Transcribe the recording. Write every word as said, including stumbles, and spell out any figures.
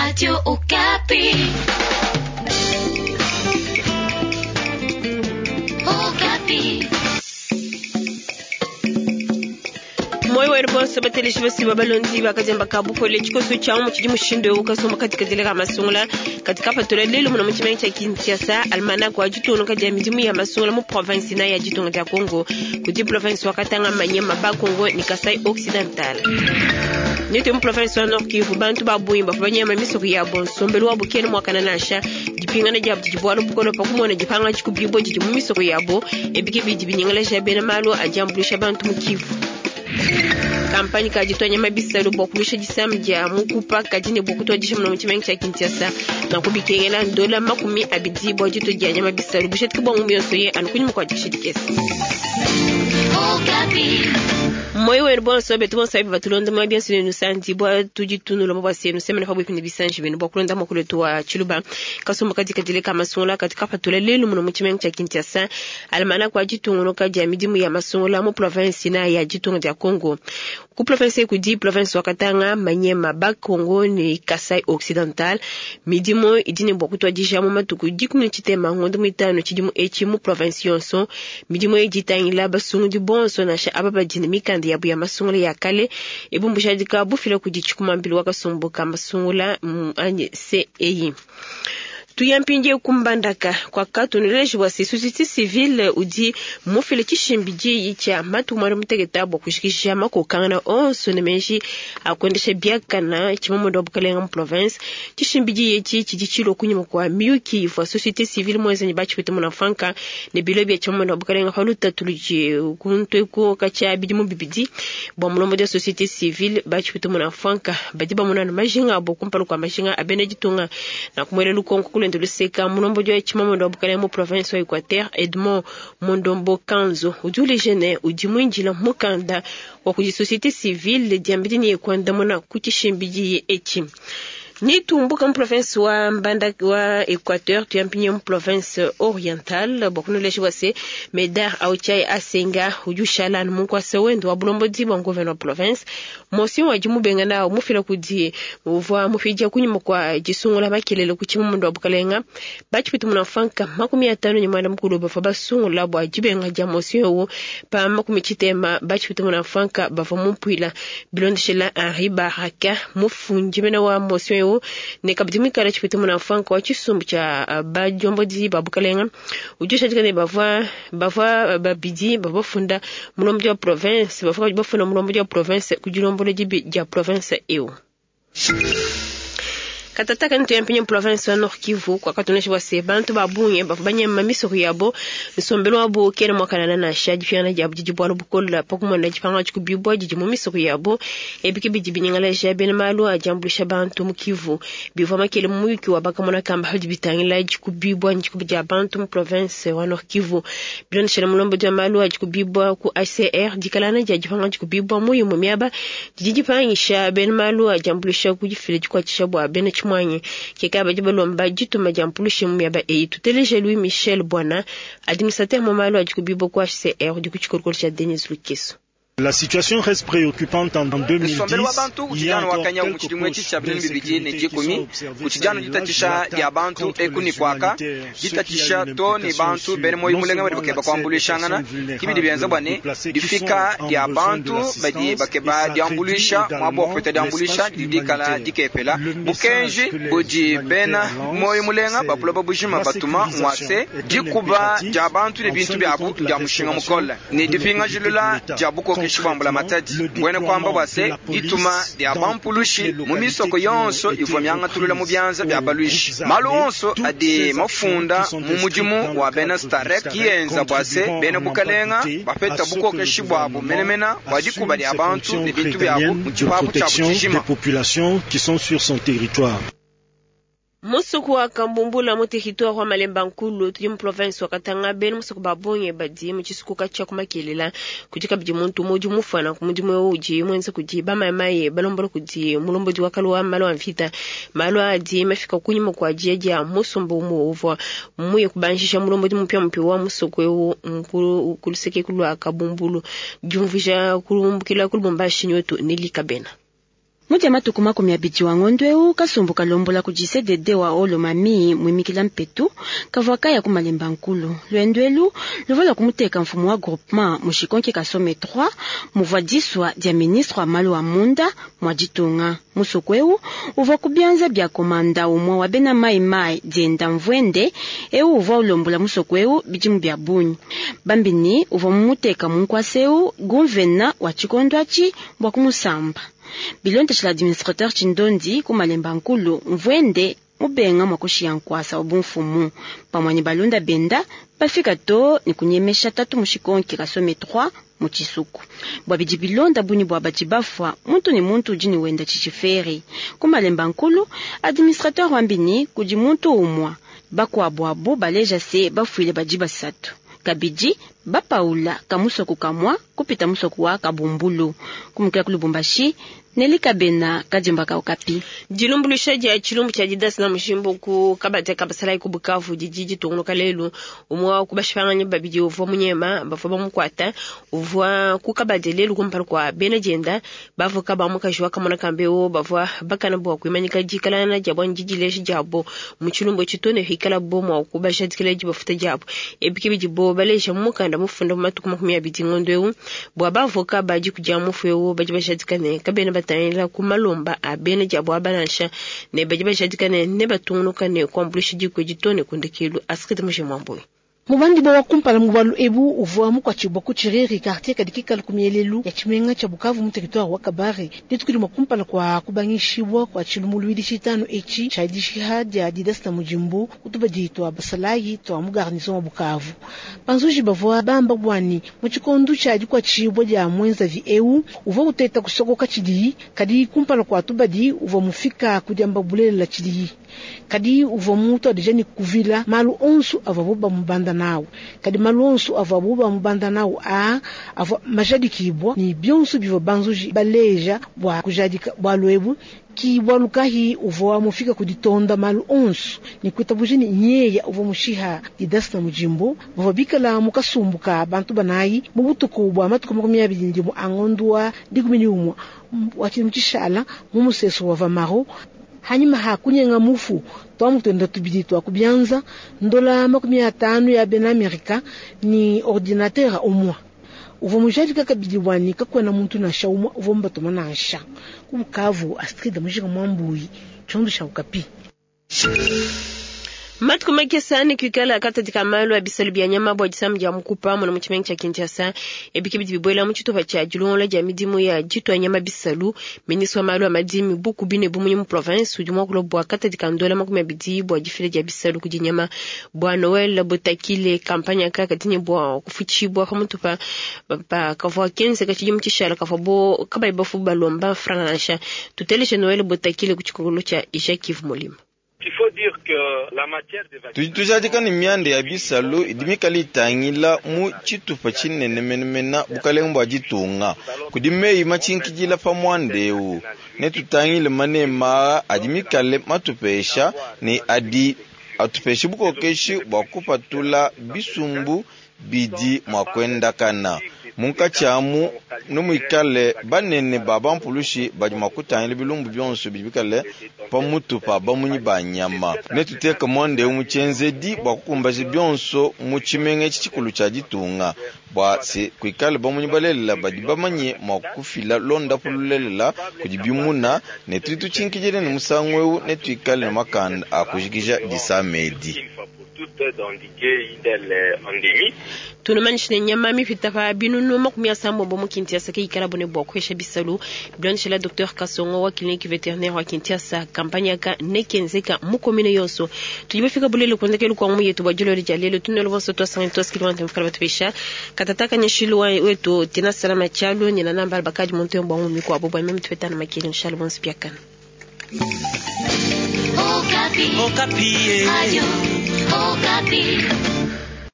Radio Okapi. Okapi. Moi wa rbo sabatele shibasi babalonzi bakazemba kabuko le chikoso cha mu chidi mushindo ukasoma katika zile kama masungula katika patola lelo muna mchimani cha Kinshasa almana kwa jitono kaja mizimu ya masungula mu province na ya jitonga ya Kongo kuti province wakatanga manyema ba Kongo ni Kasai Occidental nito mu province wa Nord Kivu bantu babuyimba fanyema misoko ya bonsombelo wa bukene mwakana nasha dipingana jabu jibwalo bukolo pakumona jipanga chikubibo jiji mu misoko yabo ebike bidi binyangala shabena malo ajambulisha bantu mu Kivu. Kampani kajitonya mabisa rubokulisha jisamja mukupa kajine bokuto jisha mna mchimengi cha Kinshasa na kubikengela dola makumi abidi bojito janya mabisa rubushet kubongo miyosoye anukunyi mkwa jishidikesi. Okapi. Moi wa rbo sobe tumo sabi batulonda mabia sine nusanti bwa tujitunu lo mabase nusemena fabwe kundi bisanji bino bokulonda makuleto wa Chiluba kasumba katika dile kama songola katika patula lelo mna mchimengi cha Kinshasa almana kwa jitungo kaja midimu ya masongola mu province na ya jitungo ya Kongo ku province kudi province wakatanga manyema ba Kongo ni Kasai Occidental midimo idine bokuto jisha mu matuku dikunu chitema ngondo mitano chidimu echi mu province yonso midimo ejitangila basungu di bonso na sha ababa dinamika ndi yabu ya masungula ya kale ebumbusha dika bufila kujichukuma mbili wakasumbuka masungula anye se eyi tuyampinje kumbandaka kwa katuneleji wa société civile udi mufile kishimbiji yicha matumara mutegeta bwo kushikisha makokana onso nemeji akwendesha biakana chimomondo bukalenga mu province kishimbiji yichi chijichilo kunyuma kwa miyuki wa société civile mwenze ni bachi petu munafanka ne bilobi ya chimomondo bukalenga haluta tulije kuntwe ko kacha bidi mu bibidi bwa mulombo de société civile bachi petu munafanka badiba munana majinga bwo kumpalo kwa majinga abenejitunga na kumwele lukonko ndolo seka mulombo jwa chimomondo bukale mu province wa Equateur Edmond Mondombo Kanzo ujule jene ujimwinjila mukanda wa kuji société civile diambidini yekwanda mona kutishimbiji echi ni tumbuka mu province wa Mbanda wa Equateur tuyampinye mu province orientale bokuno leshi wase medar auchai asenga ujushala mungu asewendo wa bulombo dibo ngoveno province mosi wa jimu bengana mufila kudi uva mufija kunyuma kwa jisungula makelele kuchimu mundu abukalenga bachipitu munafanka makumi atano ni mwana mkulu bafa basungula bwa jibenga ja mosi wo pa makumi chitema bachipitu munafanka bafa mumpwila bilondeshela Henri Baraka mufunjimena wa mosi wo ne kabdimi kala chipitu munafanka wa chisumbu cha uh, bajombo di babukalenga ujusha jikane bava bava babidi bava funda mulombo wa province bava bafuna mulombo wa province kujilombo jibi ja province eo katataka nto yampinye province wa Nord Kivu kwa katuneshi wa sebantu babunye bafubanye mamisoko yabo nsombelo wabo kene mwakana na shaji fiana jabu jijibwalo bukola pakumona jipanga chikubibwa jijimu misoko yabo ebike bijibiningala jabe na malu ajambulisha bantu mu Kivu biva makele muyuki wa bakamona kamba hadi bitangila jikubibwa njikubija bantu mu province wa Nord Kivu bilonshela mulombo jwa malu ajikubibwa ku I C R dikalana jajipanga jikubibwa muyu mu miaba jijipangisha ben malu ajambulisha kujifile jikwa chishabwa ben mwanye kekaba jibalomba jituma jampulishe muyaba e tuteleje Louis Michel Bwana administrateur momalo ajikubibo kwa H C R dikuchikorkol cha Denis Lukeso. La situation reste préoccupante en deux mille dix. Il y a encore quelques poches d'insécurité kuchijano jitatisha ya bantu ekuni kwaka jitatisha to ni bantu bene moyo mulenga bari bakeba kwambulishangana kibidi byanza bwane difika ya bantu badi bakeba diambulisha mwabo kwete diambulisha didikala dikepela bukenji boji bena moyo mulenga bapulo babushima batuma mwase dikuba ja bantu ne bintu byabo byamushinga mukola ni difinga jilula jabuko kishibambula matadi bwene kwamba bwase ituma dia bampulushi mu misoko yonso ivomyanga tulula mu byanza bya balushi malu onso ade mafunda mu mujimu wa bena starek yenza bwase bene bukalenga bafeta buko kishibwabo menemena badikuba dia bantu ne bintu byabo mu kipapu cha bujima des populations qui sont sur son territoire. Musuku wa Kambumbula mutihitoa kwa Malemba Nkulu tujimu province wa Katanga benu musuku babonye badi mchisuku kacha kumakelela kujika biji muntu moju mufana kumujimu uji mwenze kujiba mamaye balombolo kuji mulombo di wakaluwa malo amfita malo adi mafika kunyimo kwa jiaji ya musumbu umuuvwa muye kubanshisha mulombo di mpia mpiwa musuku ewu mkulu kuluseke kulu wa Kabumbulu jumvisha kulumbukila kulubumbashi nyotu nili kabena. Muti amatuku makumi abidi wa ngondweu kasumbuka lombola kujise dede wa olo mami mwimikila mpetu kavwaka ya kumalemba nkulu. Luendwelu luvola kumuteka mfumu wa groupement mushikonke kasome trois muvwadiswa dia ministre wa malu wa munda mwajitunga. Musokweu uva kubianza bia komanda umwa wa bena mai mai dienda mvwende eu uva ulombola musokweu bijimu bia bunyi. Bambini uva mumuteka munkwaseu guvena wa chikondwachi mbwa kumusamba. Bilonte chila administrateur chindondi kumalemba nkulu mvwende mubenga mwakushi ya nkwasa obunfumu pamwani balunda benda bafika to ni kunyemesha tatu mushikonki kasome trois muchisuku bwa bidi bilonda buni bwa batibafwa muntu ni muntu jini wenda chichiferi kumalemba nkulu administrateur wambini kuji muntu umwa bakwa bwabo baleja se bafuile bajiba satu kabiji bapaula kamusoku kamwa kupita musoku wa kabumbulu kumukira kulubumbashi Nelika bena kajimba ka Okapi. Jilumbulisha ja chilumbu cha jidas na mshimbo ku kabate kabasalai ku Bukavu jijiji tongoka lelu umwa kubashifanga babiji uvo munyema bafoma mukwata uvo ku kabade lelu kumpara kwa bena jenda bavo kaba mukajwa kamona kambeo bavo bakana bwa kwimanyika jikala na jabo njiji leshi jabo muchilumbu chitone hikala bomo kubasha dikala jibo futa jabo ebiki jibo balesha mukanda mufunda matuku makumi abiri ngondwe bwa bavo kaba jikujamu fuyo bajibasha dikane kabena tayela kumalomba abene jabo abanasha ne bajiba shadikane ne batungunuka ne kwambulishi jiko jitone kundekelu askite mushe mwamboy Mubandi bawa kumpala mubalu ebu uvuamu kwa chibo kuchireri quartier kadikika lukumielelu ya chimenga cha Bukavu mu territoire wa Kabare ditukili makumpala kwa kubangishibwa kwa chilumuluidi chitano echi chaidishi hadi ya didasta mujimbu utuba jitwa basalayi to amugarnizo wa Bukavu panzuji bavua bamba bwani muchikondu chaji kwa chibwa ja mwenza vi eu uva uteta kusoko kachidi kadi kumpala kwa tubadi uva mufika kujamba bulele la chidi kadi uva mutu adijani kuvila malu onsu avabuba mbanda nao kadi malonsu avabuba mbanda nao a ava majadikibwa ni byonsu bivo banzuji baleja bwa kujadika bwa lwebu ki walukahi uvoa mufika kuditonda malu onsu ni kutabujini nyeya uvo mushiha didasta mujimbo vavabika la mukasumbuka bantu banayi mubutuku bwa matuku makumi abiri ndimu angondwa digumini umwa wakini mchishala mumuseso wa vamaro hanyuma hakunyenga mufu twamutenda tubidi twa kubyanza ndola makumi atano ya bena Amerika ni ordinateur umwa uvo mujali kakabidi wani kakwana muntu na shauma uvo mbato manasha kubukavu astrida mujika mwambuyi chondu sha Okapi. Matu kumake sani kukala kata dikamalo abisali bianyama bwa jisamu ya mkupa mwana mchimengi cha Kinshasa ebikibidi biboela mchito bacha julongola ja midimu ya jitu ya nyama bisalu miniswa malo wa madimi buku bine bumunye mu province ujumwa kulo bwa kata dikandola makumi abidi bwa jifile ja bisalu kujinyama bwa Noel botakile kampanya kaka tinye bwa kufuchibwa kamuntu pa pa kafwa kense kachijimu chishala kafwa bo kaba ibafu balomba franga nasha tuteleshe Noel botakile kuchikongolo cha Isha Kivu Molima. Tujadika ni miande ya bisalu idimikali itangila mu chitupa chinene menemena bukalembo ajitunga kudimei machinkijila pa mwandeu ne tutangile manema adimikale matupesha ni adi atupeshi buko keshi wakupatula bisumbu bidi mwakwenda kana munka chamu numikale banene baba mpulushi bajimakutangile bilumbu byonso bibikale pamutu pa bamunyi banyama netuteka monde umuchenze di bakukumbaje byonso muchimenge chichikulu cha jitunga bwa se kwikale bamunyi balela badibamanye makufila londa pululela kujibimuna netutu chinkijere ne musangweu netwikale makanda akujigija disamedi tunumanishine nyama mifita pa binunu makumi asambo bomo Kinshasa ke ikala bone bwa kwesha bisalu blanche la docteur Kasongo wa clinique vétérinaire wa Kinshasa kampanya ka nekenzeka mukomine yoso tujibefika bulele kwendekelo kwa muye to bajolo rijalelo tunelo voso to santos kilomita mfukala batubisha katataka nyeshilo wetu tina salama chalo ni na namba bakaji monto mbwa mu kwa bobo meme twetana makili inshallah bon spiakana Okapi Okapi Radio Okapi